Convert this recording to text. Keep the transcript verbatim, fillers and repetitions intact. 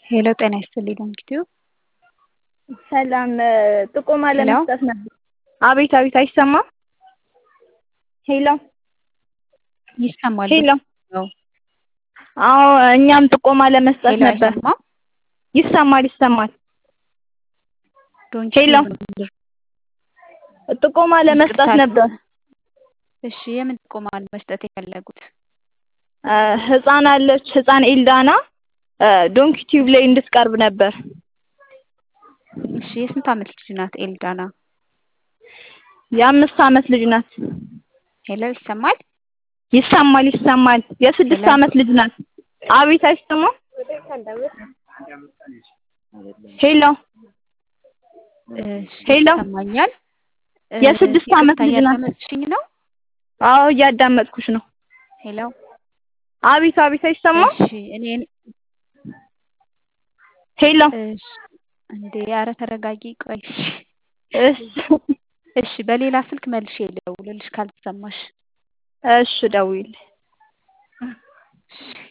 ሄሎ ጤና ይስጥልኝ ዶንኪቲዩ ሰላም ጥቆማ ሄሎ ለመስጠት ነበር። አቤት አቤት አይሰማም? ሄሎ ይሰማል። ሄሎ ነው አዎ እኛም ጥቆማ ለመስጠት ሄሎ ነበር። አይሰማም? ይሰማል ይሰማል። ዶንኪቲዩ ሄሎ ጥቆማ ለመስጠት ነበር። እሺ የምን ጥቆማ መስጠት የፈለጉት? ህፃን አለች ህፃን ኤልዳና ዶንኪቲዩብ ላይ እንድትቀርብ ነበር። እሺ የስንት ዓመት ልጅ ናት ኤልዳና? የአምስት ዓመት ልጅ ናት። ሄሎ ይሰማል? ይሰማል ይሰማል። የስድስት ሄሎ ዓመት ልጅ ናት። አቤት አይሰማም? ሄሎ እሺ ሄሎ ይሰማኛል። የስድስት ዓመት ልጅ ናት። እያዳመጥሽኝ ነው? አዎ እያዳመጥኩሽ ነው። ሄሎ አቤት አቤት አይሰማም? እሺ እኔ ሄሎ እሺ እንዴ ኧረ ተረጋጊ ቆይ። እሺ እሺ በሌላ ስልክ መልሼ ልደውልልሽ ካልተሰማሽ። እሺ ደውዪልኝ።